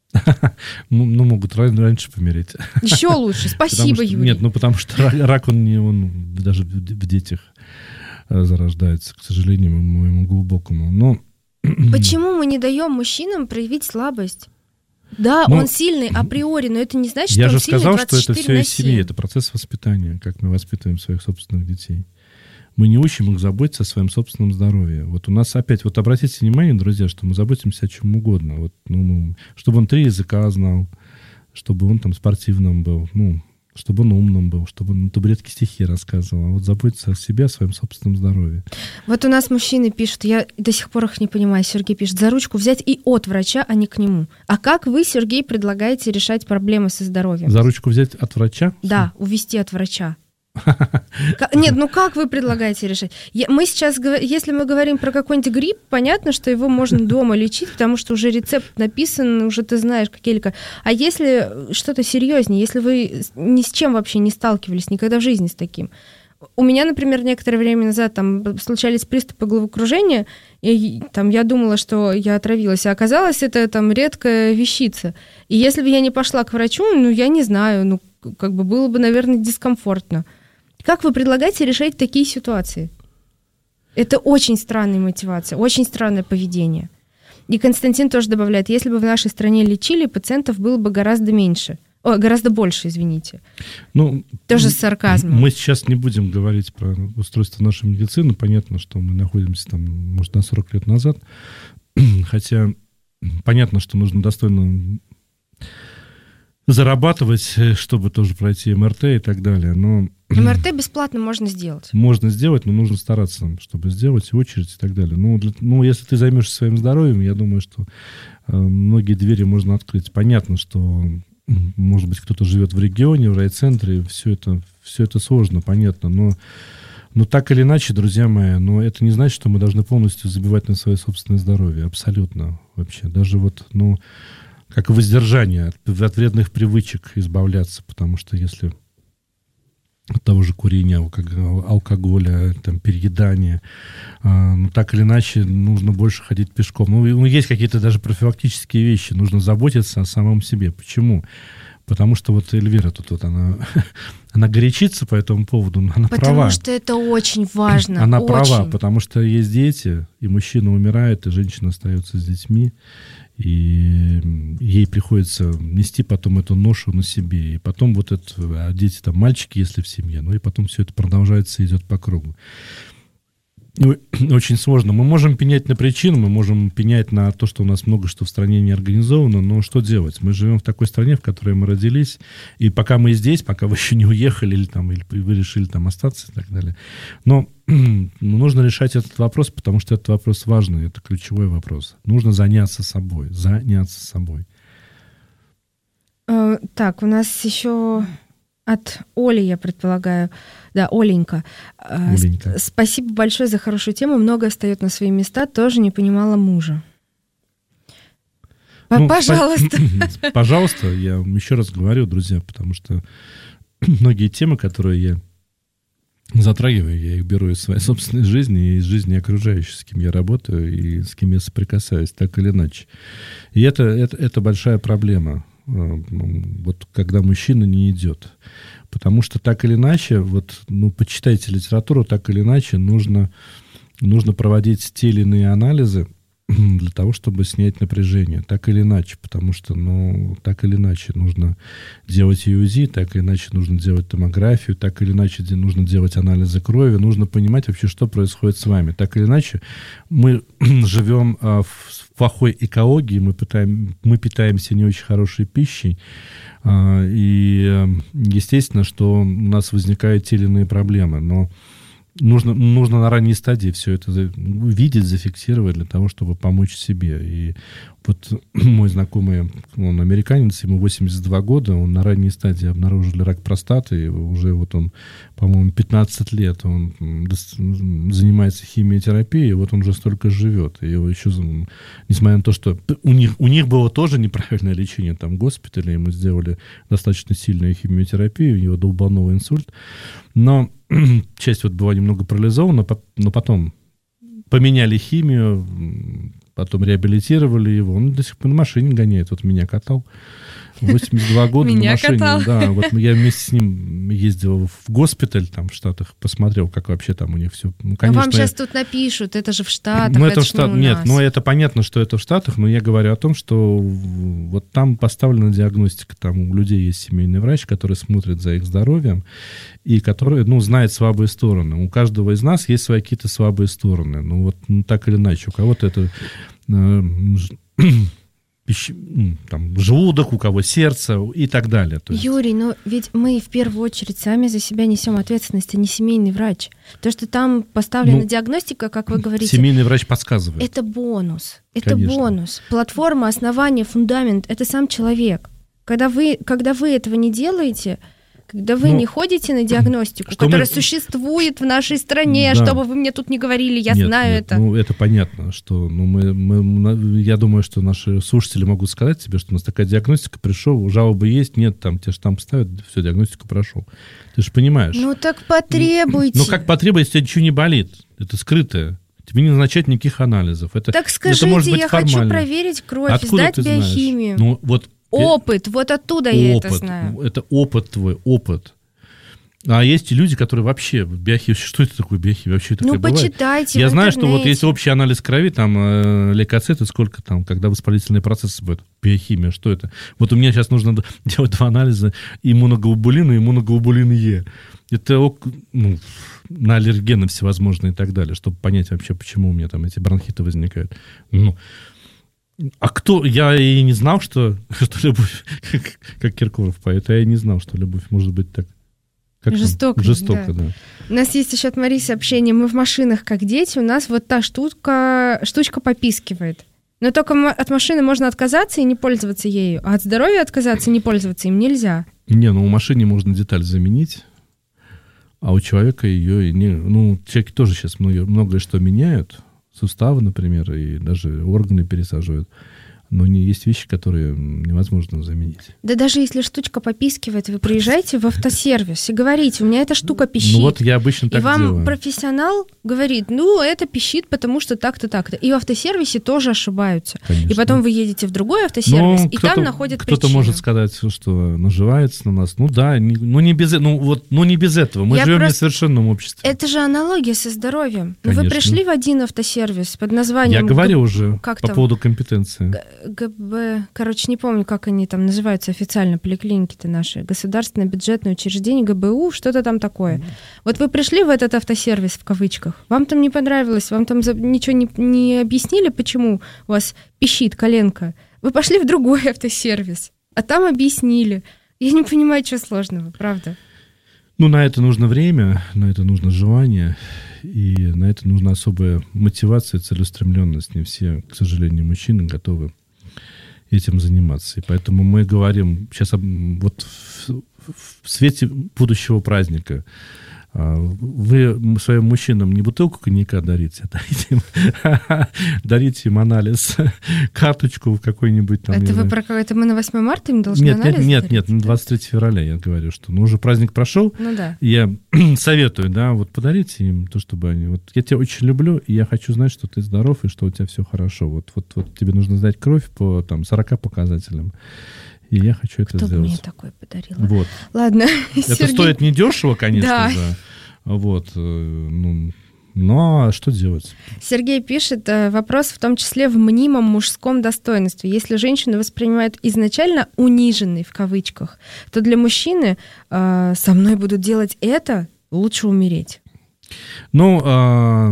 Ну, могут раньше помереть. Еще лучше. Спасибо, что, Юрий. Нет, ну потому что рак, рак он, не, он даже в, в детях зарождается, к сожалению, моему глубокому. Но... Почему мы не даем мужчинам проявить слабость? Да, ну, он сильный априори, но это не значит, что он сильный сильный двадцать четыре на семь. Я же сказал, что это все из семьи, это процесс воспитания, как мы воспитываем своих собственных детей. Мы не учим их заботиться о своем собственном здоровье. Вот у нас опять, вот обратите внимание, друзья, что мы заботимся о чем угодно. Вот, ну, чтобы он три языка знал, чтобы он там спортивным был, ну, чтобы он умным был, чтобы он табуретки стихи рассказывал. А вот заботиться о себе, о своем собственном здоровье. Вот у нас мужчины пишут, я до сих пор их не понимаю, Сергей пишет, за ручку взять и от врача, а не к нему. А как вы, Сергей, предлагаете решать проблемы со здоровьем? За ручку взять от врача? Да, увести от врача. Нет, ну как вы предлагаете решать? Мы сейчас, если мы говорим про какой-нибудь грипп, понятно, что его можно дома лечить, потому что уже рецепт написан, уже ты знаешь, как елика. А если что-то серьезнее, если вы ни с чем вообще не сталкивались, никогда в жизни с таким. У меня, например, некоторое время назад там случались приступы головокружения, и там я думала, что я отравилась, а оказалось, это там редкая вещица. И если бы я не пошла к врачу, ну, я не знаю, ну, как бы было бы, наверное, дискомфортно. Как вы предлагаете решать такие ситуации? Это очень странная мотивация, очень странное поведение. И Константин тоже добавляет, если бы в нашей стране лечили, пациентов было бы гораздо меньше. О, гораздо больше, извините. Ну, тоже с сарказмом. Мы сейчас не будем говорить про устройство нашей медицины. Понятно, что мы находимся там, может, на сорок лет назад. Хотя понятно, что нужно достойно зарабатывать, чтобы тоже пройти эм эр тэ и так далее. Но эм эр тэ бесплатно можно сделать. Можно сделать, но нужно стараться, чтобы сделать, и очередь и так далее. Ну, для, ну если ты займешься своим здоровьем, я думаю, что э, многие двери можно открыть. Понятно, что, может быть, кто-то живет в регионе, в райцентре, все это, все это сложно, понятно, но, но так или иначе, друзья мои, но это не значит, что мы должны полностью забивать на свое собственное здоровье. Абсолютно вообще. Даже вот, ну, как воздержание от, от вредных привычек избавляться, потому что если от того же курения, алкоголя, там, переедания, а, ну, так или иначе, нужно больше ходить пешком. Ну, ну, есть какие-то даже профилактические вещи, нужно заботиться о самом себе. Почему? Потому что вот Эльвира тут вот, она, она горячится по этому поводу, она потому права. Потому что это очень важно. Она очень. права, потому что есть дети, и мужчина умирает, и женщина остается с детьми, и ей приходится нести потом эту ношу на себе. И потом вот это, а дети там, мальчики, если в семье, ну и потом все это продолжается и идет по кругу. Очень сложно. Мы можем пенять на причину, мы можем пенять на то, что у нас много что в стране не организовано, но что делать? Мы живем в такой стране, в которой мы родились, и пока мы здесь, пока вы еще не уехали, или, там, или вы решили там остаться и так далее. Но нужно решать этот вопрос, потому что этот вопрос важный, это ключевой вопрос. Нужно заняться собой, заняться собой. Так, у нас еще... От Оли, я предполагаю. Да, Оленька. Оленька. Спасибо большое за хорошую тему. Многое встает на свои места. Тоже не понимала мужа. Ну, пожалуйста. Спа- пожалуйста, я еще раз говорю, друзья, потому что многие темы, которые я затрагиваю, я их беру из своей собственной жизни и из жизни окружающих, с кем я работаю и с кем я соприкасаюсь, так или иначе. И это, это, это большая проблема. вот когда мужчина не идет. Потому что так или иначе, вот, ну, почитайте литературу, так или иначе нужно, нужно проводить те или иные анализы для того, чтобы снять напряжение. Так или иначе, потому что, ну, так или иначе нужно делать ю зи, так или иначе нужно делать томографию, так или иначе нужно делать анализы крови, нужно понимать вообще, что происходит с вами. Так или иначе, мы живем а, в плохой экологии, мы, пытаем, мы питаемся не очень хорошей пищей, а, и естественно, что у нас возникают те или иные проблемы, но Нужно, нужно на ранней стадии все это увидеть, зафиксировать для того, чтобы помочь себе. И вот мой знакомый, он американец, ему восемьдесят два года, он на ранней стадии обнаружили рак простаты, и уже вот он, по-моему, пятнадцать лет он занимается химиотерапией, и вот он уже столько живет. И его еще, несмотря на то, что у них, у них было тоже неправильное лечение там в госпитале, ему сделали достаточно сильную химиотерапию, у него долбанул инсульт, но часть вот была немного парализована, но потом поменяли химию, потом реабилитировали его. Он до сих пор на машине гоняет. Вот меня катал. восемьдесят два года на машине. Да, вот я вместе с ним ездил в госпиталь там в Штатах, посмотрел, как вообще там у них все. Ну, конечно, а вам сейчас я... тут напишут, это же в Штатах. Ну, это, это в Штат... не Нет, ну это понятно, что это в Штатах, но я говорю о том, что вот там поставлена диагностика, там у людей есть семейный врач, который смотрит за их здоровьем и который, ну, знает слабые стороны. У каждого из нас есть свои какие-то слабые стороны. Ну, вот ну, так или иначе. У кого-то это э, пищ... там, желудок, у кого сердце и так далее. То есть... Юрий, но ведь мы в первую очередь сами за себя несем ответственность, а не семейный врач. То, что там поставлена ну, диагностика, как вы говорите... Семейный врач подсказывает. Это бонус. Это Конечно. бонус. Платформа, основание, фундамент — это сам человек. Когда вы, когда вы этого не делаете... Когда вы ну, не ходите на диагностику, которая мы... существует в нашей стране, да. Чтобы вы мне тут не говорили, я нет, знаю нет, это. Ну, это понятно, что ну, мы, мы, я думаю, что наши слушатели могут сказать тебе, что у нас такая диагностика, пришел, жалобы есть, нет, там тебе штамп ставят, все, диагностику прошел. Ты же понимаешь. Ну так потребуйте. Ну как потребуйте, если ничего не болит, это скрытое. Тебе не назначать никаких анализов. Это, так скажите, это может быть я формально. Хочу проверить кровь, Откуда сдать биохимию. Ну, вот опыт, вот оттуда опыт, я это знаю. Это опыт твой, опыт. А есть и люди, которые вообще биохимия, что это такое биохимия? Вообще такое ну, бывает? Почитайте. Я в знаю, интернете. что вот есть общий анализ крови, там э, лейкоциты, сколько там, когда воспалительные процессы будут. Биохимия, что это? Вот у меня сейчас нужно делать два анализа: иммуноглобулин и иммуноглобулин Е. Это ну, на аллергены всевозможные и так далее, чтобы понять вообще, почему у меня там эти бронхиты возникают. Ну, а кто? Я и не знал, что, что любовь, как, как Киркоров поэт, я и не знал, что любовь может быть так. Как жестоко. Жестоко, да. да. У нас есть еще от Марии сообщение. Мы в машинах как дети, у нас вот та штука, штучка попискивает. Но только от машины можно отказаться и не пользоваться ею, а от здоровья отказаться и не пользоваться им нельзя. Не, ну у машины можно деталь заменить, а у человека ее... Не, ну, человеки тоже сейчас многое, многое что меняют, суставы, например, и даже органы пересаживают. Но не есть вещи, которые невозможно заменить. Да даже если штучка попискивает, вы приезжаете в автосервис и говорите, у меня эта штука пищит. Ну вот я обычно так делаю. И вам профессионал говорит, ну это пищит, потому что так-то, так-то. И в автосервисе тоже ошибаются. Конечно. И потом вы едете в другой автосервис, ну, и там находят кто-то причину. может сказать, что наживается на нас. Ну да, не, ну, не без, ну, вот, ну не без этого. Мы я живем просто... в несовершенном обществе. Это же аналогия со здоровьем. Ну, вы Конечно. пришли в один автосервис под названием... Я говорил Г... уже как по там? поводу компетенции. ГБ, короче, не помню, как они там называются официально, поликлиники-то наши, государственное бюджетное учреждение, ГБУ, что-то там такое. Mm-hmm. Вот вы пришли в этот автосервис, в кавычках, вам там не понравилось, вам там ничего не, не объяснили, почему у вас пищит коленка. Вы пошли в другой автосервис, а там объяснили. Я не понимаю, что сложного, правда. Ну, на это нужно время, на это нужно желание, и на это нужна особая мотивация, целеустремленность. Не все, к сожалению, мужчины готовы этим заниматься. И поэтому мы говорим сейчас вот в, в свете будущего праздника. Вы своим мужчинам не бутылку коньяка дарите, а дарите им, дарите им анализ, карточку какой-нибудь там. Это вы про это мы на восьмое марта им должны нет, анализ Нет, дарить? нет, нет, на двадцать третьего февраля я говорю, что ну, уже праздник прошел. Ну да. Я советую, да, вот подарите им то, чтобы они... Вот я тебя очень люблю, и я хочу знать, что ты здоров, и что у тебя все хорошо. Вот, вот, вот тебе нужно сдать кровь по там, сорока показателям. И я хочу это Кто бы сделать. мне такое подарил? Вот. Ладно, Это Сергей. стоит недешево, конечно Да. же. Вот. э, Ну, но что делать? Сергей пишет, э, вопрос в том числе в мнимом мужском достоинстве. Если женщину воспринимают изначально униженной, в кавычках, то для мужчины э, со мной будут делать это, лучше умереть. Ну, а,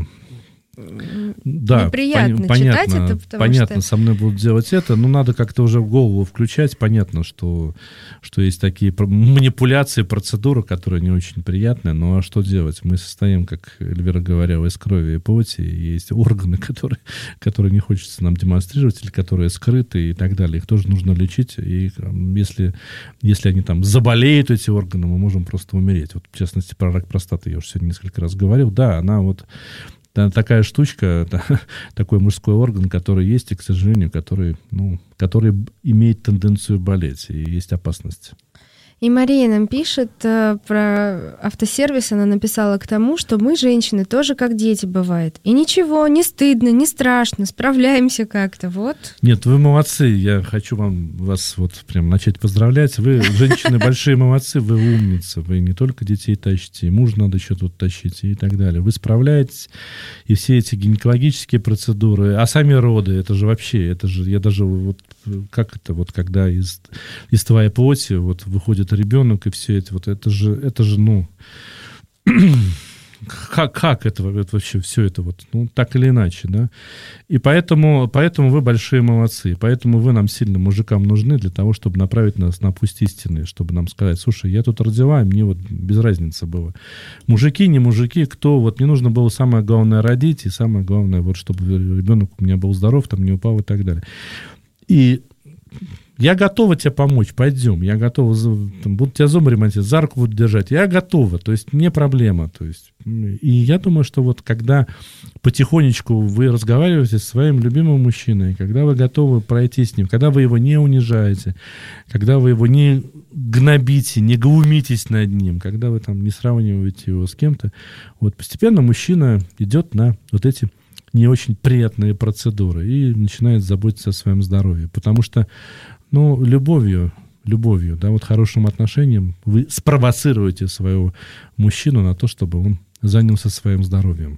да, Неприятно пони- читать понятно, это, потому понятно, что- со мной будут делать это, но надо как-то уже в голову включать. Понятно, что, что есть такие про- манипуляции, процедуры, которые не очень приятные, но а что делать? Мы состоим, как Эльвира говорила, из крови и плоти, и есть органы, которые, которые не хочется нам демонстрировать, или которые скрыты и так далее. Их тоже нужно лечить, и м, если, если они там заболеют, эти органы, мы можем просто умереть. Вот, в частности, про рак простаты я уже сегодня несколько раз говорил. Да, она вот та- такая штучка, та- такой мужской орган, который есть, и, к сожалению, который, ну, который б- имеет тенденцию болеть, и есть опасность. И Мария нам пишет э, про автосервис, она написала к тому, что мы, женщины, тоже как дети бывает. И ничего, не стыдно, не страшно, справляемся как-то, вот. Нет, вы молодцы, я хочу вам, вас вот прям начать поздравлять. Вы, женщины, большие молодцы, вы умницы, вы не только детей тащите, и мужа надо еще тут тащить и так далее. Вы справляетесь, и все эти гинекологические процедуры, а сами роды, это же вообще, это же, я даже вот, как это, вот когда из, из твоей плоти вот выходит ребенок, и все это, вот это же, это же, ну, как, как это, это вообще все это вот, ну, так или иначе, да, и поэтому, поэтому вы большие молодцы, поэтому вы нам сильно, мужикам, нужны для того, чтобы направить нас на путь истины, чтобы нам сказать, слушай, я тут родила, и мне вот без разницы было, мужики, не мужики, кто, вот мне нужно было самое главное родить, и самое главное, вот, чтобы ребенок у меня был здоров, там, не упал и так далее, и я готова тебе помочь, пойдем, я готова, там, буду тебя зубы ремонтировать, за руку буду держать, я готова, то есть не проблема, то есть, и я думаю, что вот когда потихонечку вы разговариваете со своим любимым мужчиной, когда вы готовы пройти с ним, когда вы его не унижаете, когда вы его не гнобите, не глумитесь над ним, когда вы там не сравниваете его с кем-то, вот постепенно мужчина идет на вот эти не очень приятные процедуры и начинает заботиться о своем здоровье. Потому что, ну, любовью, любовью, да, вот хорошим отношением вы спровоцируете своего мужчину на то, чтобы он занялся своим здоровьем.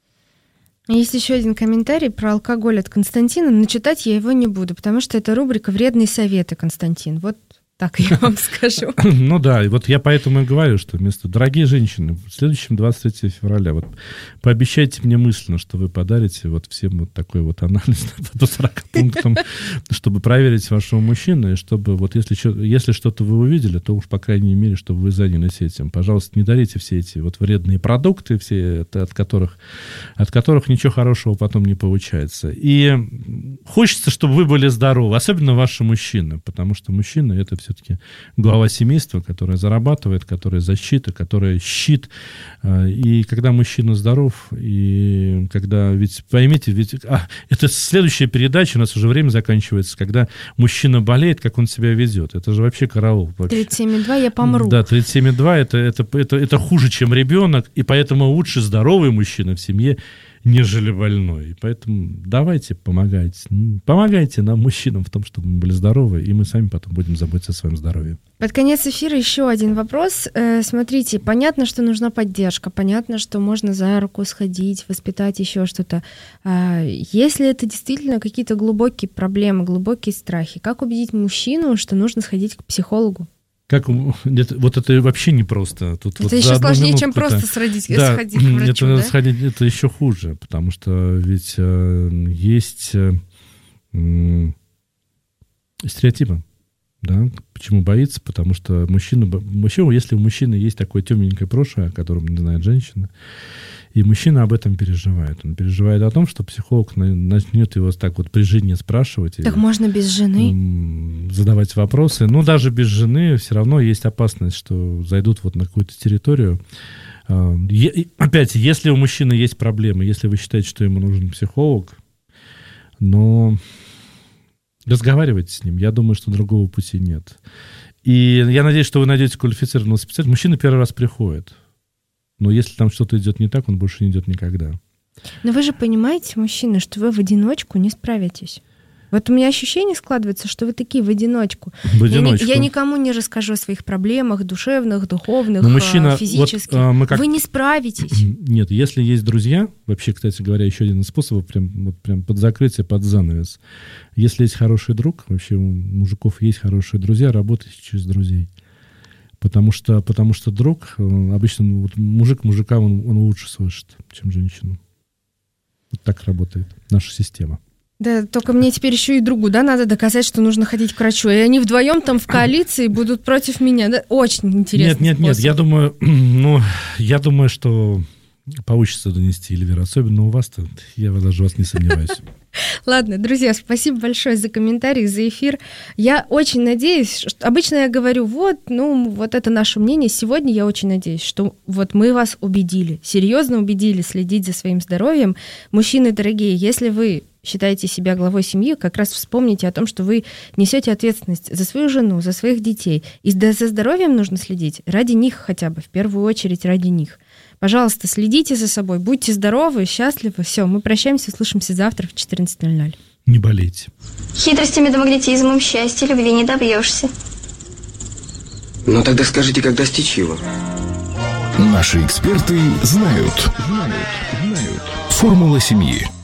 Есть еще один комментарий про алкоголь от Константина, но читать я его не буду, потому что это рубрика «Вредные советы», Константин. Вот так я вам скажу. Ну да, и вот я поэтому и говорю, что вместо... Дорогие женщины, в следующем двадцать третьего февраля вот пообещайте мне мысленно, что вы подарите вот всем вот такой вот анализ по сорока пунктам, чтобы проверить вашего мужчину, и чтобы вот если, чё- если что-то вы увидели, то уж по крайней мере, чтобы вы занялись этим. Пожалуйста, не дарите все эти вот вредные продукты, все это, от которых, от которых ничего хорошего потом не получается. И хочется, чтобы вы были здоровы, особенно ваши мужчины, потому что мужчина — это все-таки глава семейства, которая зарабатывает, которая защита, которая щит. И когда мужчина здоров, и когда, ведь поймите, ведь а, это следующая передача, у нас уже время заканчивается, когда мужчина болеет, как он себя ведет. Это же вообще караул. тридцать семь и два я помру. Да, тридцать семь и два это, это, это, это хуже, чем ребенок, и поэтому лучше здоровый мужчина в семье, нежели больной. И поэтому давайте помогайте. Помогайте нам, мужчинам, в том, чтобы мы были здоровы, и мы сами потом будем заботиться о своем здоровье. Под конец эфира еще один вопрос. Э, смотрите, понятно, что нужна поддержка, понятно, что можно за руку сходить, воспитать еще что-то. А если это действительно какие-то глубокие проблемы, глубокие страхи, как убедить мужчину, что нужно сходить к психологу? Как, это, вот это вообще непросто. Тут Это вот еще за одну сложнее, чем минутку-то- просто сходить, Да, сходить к врачу, это, да? сходить, это еще хуже, потому что ведь э, есть э, м, стереотипы. Да? Почему боится? Потому что мужчина, мужчина, если у мужчины есть такое темненькое прошлое, о котором не знает женщина, и мужчина об этом переживает. Он переживает о том, что психолог начнет его так вот при жене спрашивать. Так и, можно без жены? задавать вопросы. Но даже без жены все равно есть опасность, что зайдут вот на какую-то территорию. Опять, если у мужчины есть проблемы, если вы считаете, что ему нужен психолог, но разговаривайте с ним. Я думаю, что другого пути нет. И я надеюсь, что вы найдете квалифицированного специалиста. Мужчина первый раз приходит. Но если там что-то идет не так, он больше не идет никогда. Но вы же понимаете, мужчина, что вы в одиночку не справитесь. Вот у меня ощущение складывается, что вы такие в одиночку. В одиночку. Я, не, я никому не расскажу о своих проблемах душевных, духовных, Но мужчина, физических. Вот, а, мы как... Вы не справитесь. Нет, если есть друзья, вообще, кстати говоря, еще один из способов, прям, вот, прям под закрытие, под занавес. Если есть хороший друг, вообще у мужиков есть хорошие друзья, работайте через друзей. Потому что, потому что друг, обычно вот мужик мужика, он, он лучше слышит, чем женщину. Вот так работает наша система. Да, только мне теперь еще и другу, да, надо доказать, что нужно ходить к врачу. И они вдвоем там в коалиции будут против меня. Да? Очень интересно. Нет, нет, нет, я думаю, ну, я думаю, что получится донести, Эльвира. Особенно у вас-то, я даже вас не сомневаюсь. Ладно, друзья, спасибо большое за комментарий, за эфир. Я очень надеюсь, что... Обычно я говорю, вот, ну, вот это наше мнение. Сегодня я очень надеюсь, что вот мы вас убедили, серьезно убедили следить за своим здоровьем. Мужчины дорогие, если вы считаете себя главой семьи, как раз вспомните о том, что вы несете ответственность за свою жену, за своих детей. И за здоровьем нужно следить ради них хотя бы, в первую очередь ради них. Пожалуйста, следите за собой, будьте здоровы, счастливы. Все, мы прощаемся, услышимся завтра в четырнадцать ноль ноль. Не болейте. Хитростями да магнетизмом счастья любви не добьешься. Ну тогда скажите, как достичь его? Наши эксперты знают. Знают. Знают. Формула семьи.